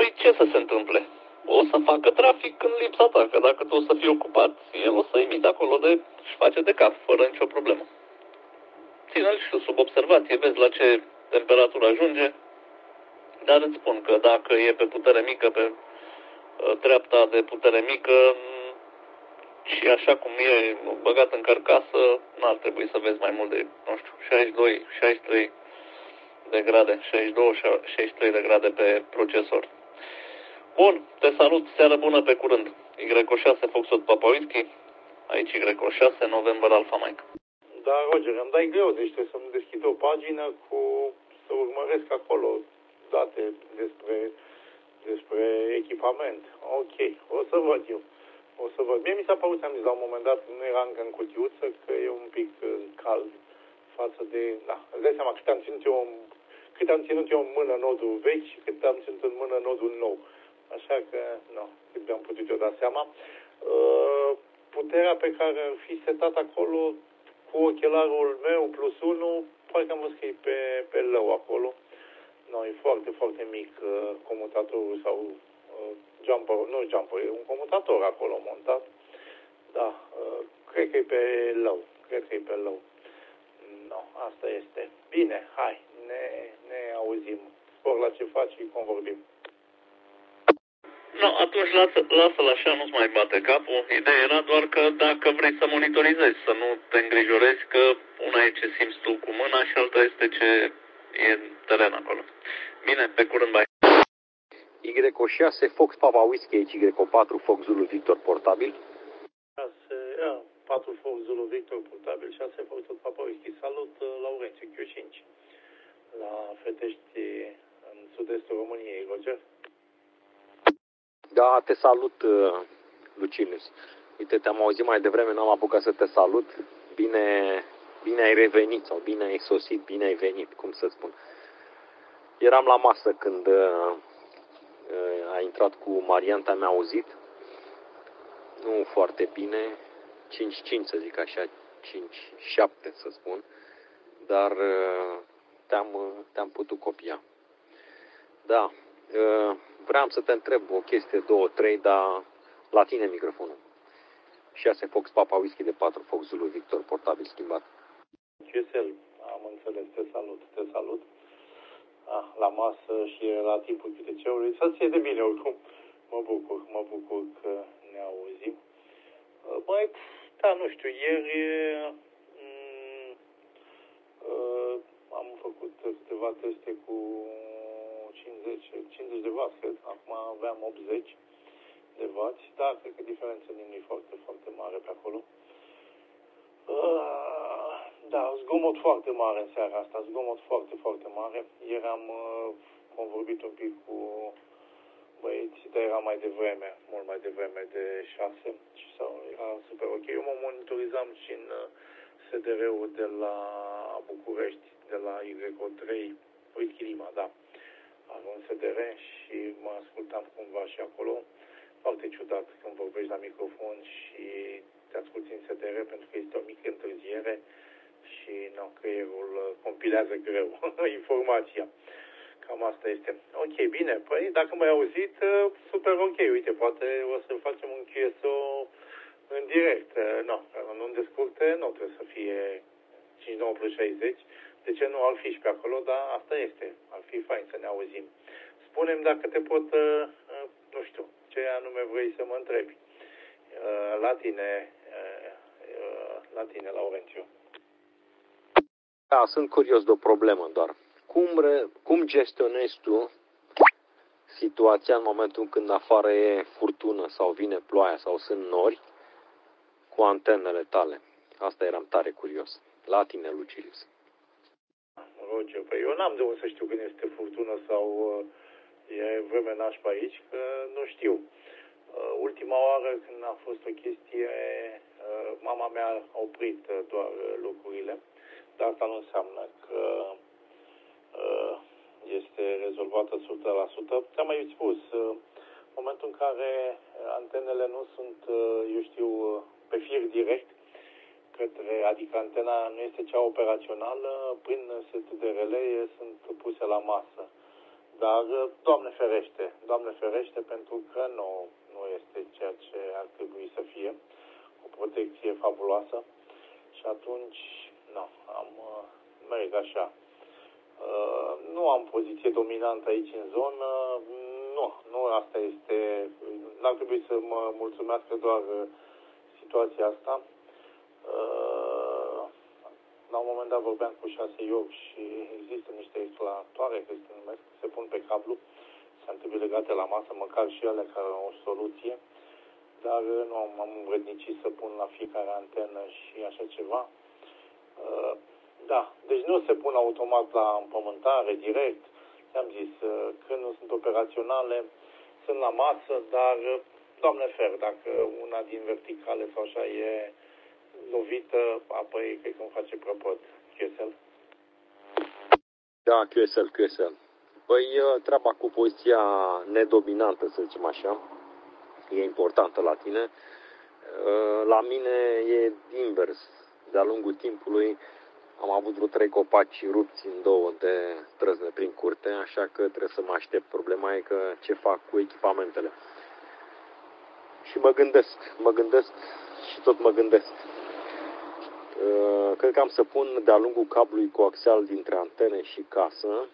Păi ce să se întâmple? O să facă trafic în lipsa ta, că dacă tu o să fii ocupat, el o să imite acolo și face de cap, fără nicio problemă. Ține-l și tu sub observație, vezi la ce temperatură ajunge, dar îți spun că dacă e pe putere mică, pe treapta de putere mică, și așa cum e băgat în carcasă, n-ar trebui să vezi mai mult de, nu știu, 62, 63 de grade, 62, 63 de grade pe procesor. Bun, te salut, seară bună, pe curând. Y6 Foxtrot Papa Whisky, aici Y6 November Alpha Mike. Da, Roger, îmi dai greu, deci trebuie să-mi deschid o pagină să urmăresc acolo date despre echipament. Ok, o să văd eu. O să văd. Mie mi s-a părut, am zis la un moment dat, nu era încă în cutiuță, că e un pic cald față de... Da, îți dai seama cât am ținut eu în mână nodul vechi și cât am ținut în mână nodul nou. Așa că, nu, cât mi-am putut eu da seama. Puterea pe care am fi setat acolo cu ochelarul meu plus 1, parcă am văzut că e pe lău acolo. No, e foarte, foarte mic comutatorul sau jumper, nu jumper, e un comutator acolo montat. Da, cred că e pe lău. No, asta este. Bine, hai, ne auzim. Spor la ce faci și convorbim. No, atunci lasă-l așa, nu-ți mai bate capul. Ideea era doar că dacă vrei să monitorizezi, să nu te îngrijorezi, că una e ce simți tu cu mâna și alta este ce e în teren acolo. Bine, pe curând, bye. Y6 Fox Papa Whisky, Y4 Fox Zulu Victor portabil. 4 Fox Zulu Victor portabil, 6 Fox Papa Whisky. Salut, Laurențiu Q5. La Fetești, în sud-estul României, Roger. Da, te salut, Lucilius. Uite, te-am auzit mai devreme, n-am apucat să te salut. Bine ai revenit sau bine ai sosit, bine ai venit, cum să spun. Eram la masă când a intrat cu Marian, te-am auzit. Nu foarte bine, 5-5 să zic așa, 5-7 să spun, dar te-am putut copia. Da, vreau să te întreb o chestie, 2-3, dar la tine microfonul. 6 Fox Papa Whisky de 4 Fox Zulu Victor portabil schimbat. QSL, am înțeles, te salut. La masă și la timpul QTC-ului, să ție de bine oricum. Mă bucur că ne auzim. Băi, da, nu știu, ieri am făcut câteva teste cu 50 de W, cred. Acum aveam 80 de W, dar cred că diferența nu e foarte, foarte mare pe acolo. Da, zgomot foarte mare în seara asta, zgomot foarte, foarte mare. Ieri am convorbit un pic cu băieți, dar era mai devreme, mult mai devreme de 6 și era super ok. Eu mă monitorizam și în SDR-ul de la București, de la Y3, Whisky Lima, da. Am un SDR și mă ascultam cumva și acolo. Foarte ciudat când vorbești la microfon și te asculti în SDR pentru că este o mică întârziere și creierul compilează greu informația. Cam asta este. Ok, bine. Păi, dacă m-ai auzit, super ok. Uite, poate o să facem un QSO în direct. Nu în descurte, nu trebuie să fie 59 plus 60. De ce nu ar fi și pe acolo, dar asta este. Ar fi fain să ne auzim. Spune-mi dacă te pot, nu știu, ce anume vrei să mă întrebi. La tine, Laurențiu. Da, sunt curios de o problemă doar. Cum gestionezi tu situația în momentul când afară e furtună sau vine ploaia sau sunt nori cu antenele tale? Asta eram tare curios. La tine, Lucilius. Roger, păi eu n-am de unde să știu când este furtună sau e vreme nașpa aici, că nu știu. Ultima oară când a fost o chestie, mama mea a oprit doar lucrurile, dar asta nu înseamnă că este rezolvată 100%. Ți-am mai spus, în momentul în care antenele nu sunt, eu știu, pe fir direct, adică antena nu este cea operațională, prin setul de relee sunt puse la masă. Dar, Doamne ferește, pentru că nu este ceea ce ar trebui să fie, o protecție fabuloasă. Și atunci, merg așa. Nu am poziție dominantă aici în zonă, nu asta este, n-ar trebui să mă mulțumească doar situația asta. La un moment dat vorbeam cu 6 iobi și există niște extratoare, care se numesc, se pun pe cablu, și trebuie legate la masă, măcar și ele care au o soluție, dar nu am învrednicit să pun la fiecare antenă și așa ceva. Da, deci nu se pun automat la împământare, direct, ți-am zis, când nu sunt operaționale, sunt la masă, dar, Doamne fer, dacă una din verticale sau așa e lovită, apoi cred că îmi face prăpăd QSL. Da, QSL. Păi, treaba cu poziția nedominantă, să zicem așa, e importantă la tine. La mine e invers. De-a lungul timpului am avut vreo 3 copaci rupți în 2 de trăzne prin curte, așa că trebuie să mă aștept. Problema e că ce fac cu echipamentele. Și mă gândesc și tot mă gândesc. Cred că am să pun de-a lungul cablului coaxial dintre antene și casă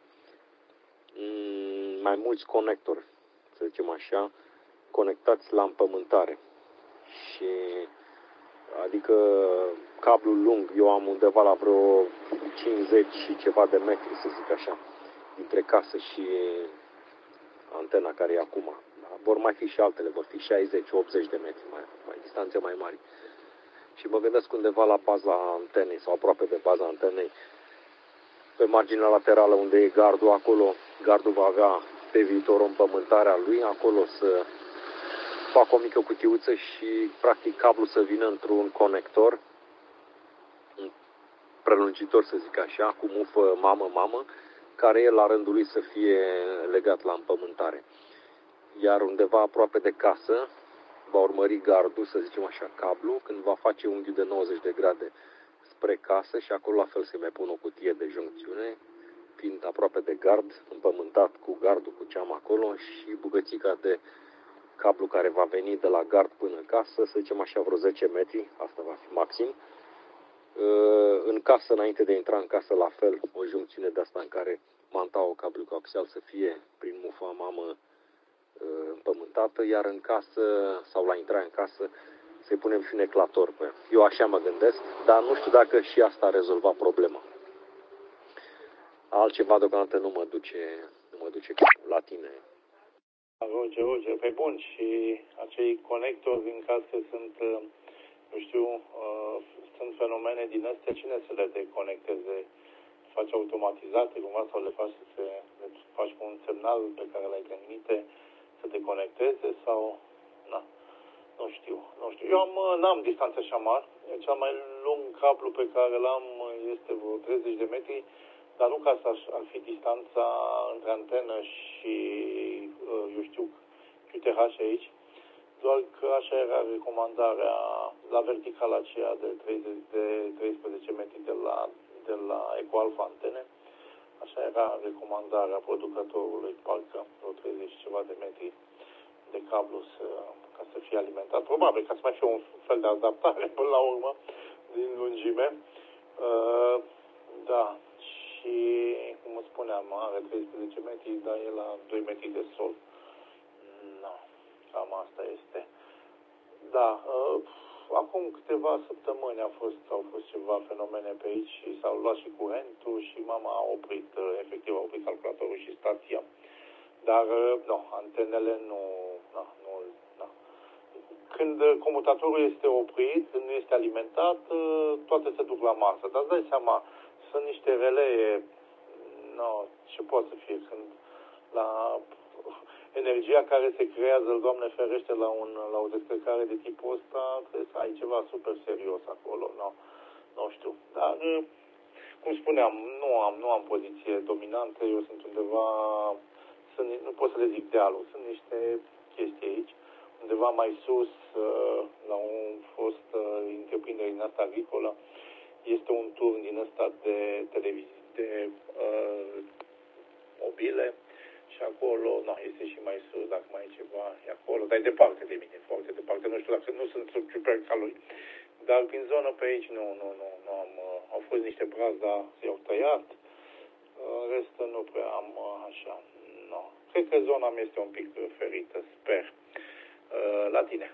mai mulți conectori, să zicem așa, conectați la împământare. Și adică cablul lung, eu am undeva la vreo 50 și ceva de metri, să zic așa, dintre casă și antena care e acum. Vor mai fi și altele, vor fi 60-80 de metri, mai distanțe mai mari. Și mă gândesc undeva la baza antenei sau aproape de baza antenei, pe marginea laterală unde e gardul, acolo gardul va avea pe viitor o împământare a lui, acolo să fac o mică cutiuță și practic cablul să vină într-un conector, un prelungitor să zic așa, cu mufă mamă-mamă, care el la rândul lui să fie legat la împământare. Iar undeva aproape de casă va urmări gardul, să zicem așa, cablu, când va face unghiul de 90 de grade spre casă și acolo la fel se mai pune o cutie de juncțiune, fiind aproape de gard, împământat cu gardul cu ceam acolo și bucățica de cablu care va veni de la gard până în casă, să zicem așa vreo 10 metri, asta va fi maxim. În casă, înainte de a intra în casă, la fel, o juncțiune de asta în care mantaua cablul coaxial să fie prin mufa mamă împământată, iar în casă sau la intrarea în casă să-i punem și un eclator pe. Eu așa mă gândesc, dar nu știu dacă și asta a rezolvat problema. Altceva deocamdată nu mă duce la tine. Roger, pe bun, și acei conectori din casă sunt, sunt fenomene din astea, cine să le deconecteze? Faci automatizate cumva sau le faci cu un semnal pe care l-ai transmite să deconecteze sau... Nu știu. Eu n-am distanță așa mare. Cel mai lung cablu pe care l-am este vreo 30 de metri, dar nu ca să ar fi distanța între antenă și, QTH aici, doar că așa era recomandarea la verticala aceea de 13 metri de la EcoAlpha antene. Așa era recomandarea producătorului, parcă vreo 30 ceva de metri de cablu ca să fie alimentat. Probabil ca să mai fie un fel de adaptare până la urmă din lungime. Da, și cum spuneam, are 13 metri, dar e la 2 metri de sol. Cam asta este. Da, acum câteva săptămâni au fost ceva fenomene pe aici și s-au luat și curentul și mama a oprit, efectiv a oprit calculatorul și stația. Dar, antenele nu. Când comutatorul este oprit, nu este alimentat, toate se duc la masă. Dar îți dai seama, sunt niște relee, ce poate să fie, când la energia care se creează, Doamne ferește, la o descărcare de tipul ăsta, trebuie să ai ceva super serios acolo, nu știu. Dar, cum spuneam, nu am poziție dominantă, eu sunt undeva, nu pot să le zic dealul, sunt niște chestii aici, undeva mai sus, la un fost întreprindere din asta agricolă, este un turn din ăsta de televiziune, de mobile, și acolo, nu, este și mai sus, dacă mai e ceva, e acolo, dar e departe de mine, foarte departe, nu știu dacă nu sunt super ca lui. Dar prin zonă pe aici nu am, au fost niște brazi, dar i-au tăiat, în rest nu prea am așa, nu. Cred că zona mea este un pic ferită, sper. La tine.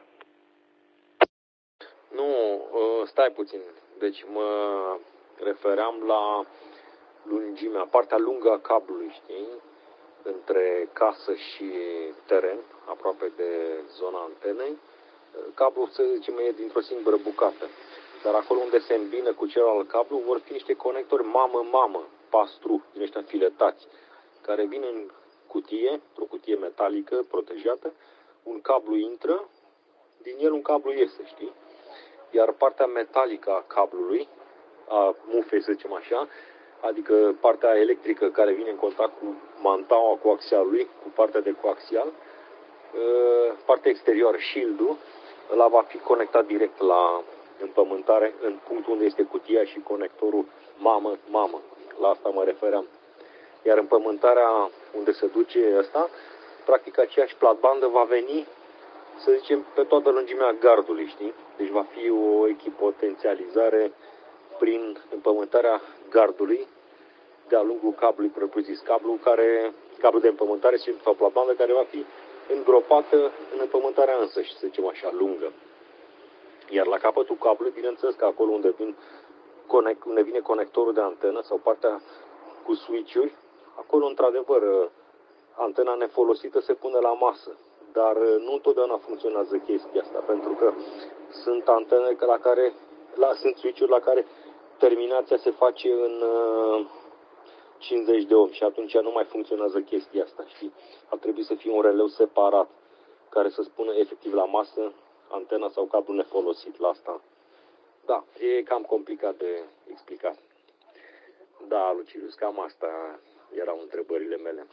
Nu, stai puțin. Deci mă refeream la lungimea, partea lungă a cablului, știi? Între casă și teren, aproape de zona antenei. Cablul, să zicem, e dintr-o singură bucată. Dar acolo unde se îmbină cu celălalt cablu vor fi niște conectori mamă-mamă, pastru, din ăștia filetați, care vin în cutie, o cutie metalică protejată, un cablu intră, din el un cablu iese, știi? Iar partea metalică a cablului, a mufei, să zicem așa, adică partea electrică care vine în contact cu mantaua coaxialului, cu partea de coaxial, partea exterioară, shield-ul, ăla va fi conectat direct la împământare, în punctul unde este cutia și conectorul mamă. La asta mă refeream. Iar împământarea unde se duce ăsta, practic aceeași platbandă va veni, să zicem, pe toată lungimea gardului, știi? Deci va fi o echipotențializare prin împământarea gardului de-a lungul cablului propriu-zis. Cablu de împământare sau platbandă care va fi îngropată în împământarea însăși, să zicem așa, lungă. Iar la capătul cablului, bineînțeles că acolo unde vine conectorul de antenă sau partea cu switch-uri, acolo, într-adevăr, antena nefolosită se pune la masă. Dar nu întotdeauna funcționează chestia asta, pentru că sunt antene sunt switch-uri la care terminația se face în 50 de ohm și atunci nu mai funcționează chestia asta, știi? Ar trebui să fie un releu separat, care să spună efectiv la masă antena sau cablu nefolosit la asta. Da, e cam complicat de explicat. Da, Lucius, cam asta erau întrebările mele.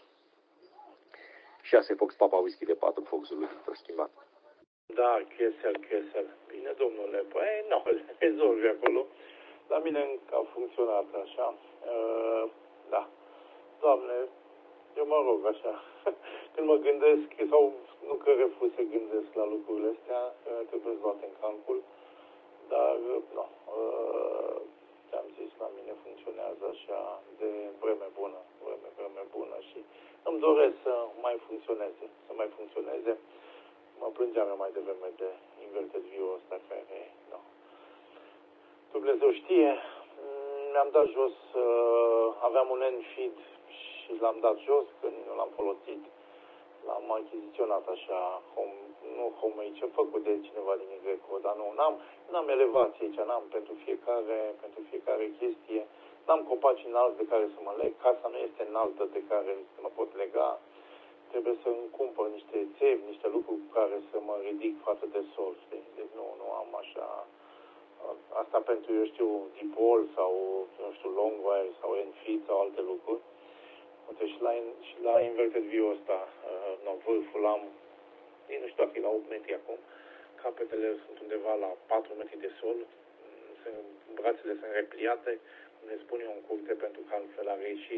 6 Fox Papa Whisky de 4 Foxul lui Victor schimbat. Da, QSL. Bine, domnule, păi nu, rezolvi acolo. La mine a funcționat așa. Da. Doamne, eu mă rog așa. Când mă gândesc, sau nu că refuz să gândesc la lucrurile astea, trebuie să luate în calcul. Dar, nu, ți-am zis, la mine funcționează așa de vreme bună și îmi doresc să mai funcționeze. Mă plângeam eu mai devreme de inverted view-ul ăsta care, nu. Dumnezeu știe, mi-am dat jos, aveam un N-feed și l-am dat jos, că nu l-am folosit. L-am achiziționat așa, ce făcut de cineva din Greco, dar nu, n-am elevație aici, n-am pentru fiecare chestie, n-am copaci înalți de care să mă leg, casa nu este înaltă de care să mă pot lega, trebuie să-mi cumpăr niște țevi, niște lucruri cu care să mă ridic față de sol, știi? Deci nu am așa, asta pentru, eu știu, dipol sau, nu știu, long wire sau N-feed sau alte lucruri. Uite, și la inverted view ăsta, vârful am, nu știu dacă e la 8 metri acum, capetele sunt undeva la 4 metri de sol, brațele sunt repliate, cum ne spun eu în curte, pentru că altfel ar ieși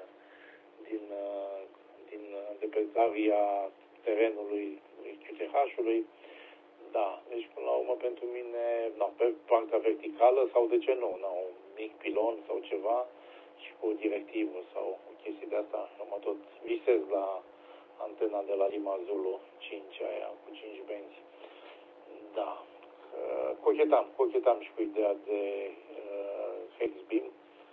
de pe zaria terenului QTH-ului. Da, deci până la urmă pentru mine, pe partea verticală sau de ce nu, un mic pilon sau ceva și cu o directivă sau o chestie de asta, eu mă tot visez la antena de la Lima Zulu 5 aia cu 5 benzi. Da, cochetam și cu ideea de Hexbeam,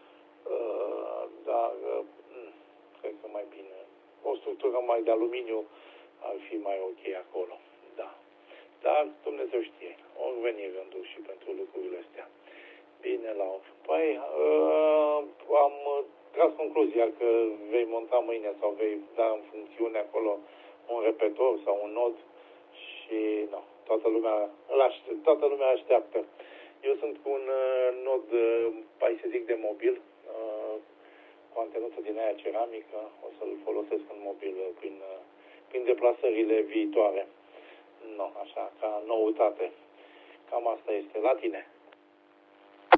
dar cred că mai bine. O structură mai de aluminiu ar fi mai ok acolo, da. Dar Dumnezeu știe, ori veni rândul și pentru lucrurile astea. Bine, Laur. Păi, am tras concluzia că vei monta mâine sau vei da în funcțiune acolo un repetor sau un nod și, toată lumea așteaptă. Eu sunt cu un nod, să zic, de mobil, cu antenuță din aia ceramică, o să-l folosesc în mobil prin deplasările viitoare. Așa, ca noutate. Cam asta este. La tine.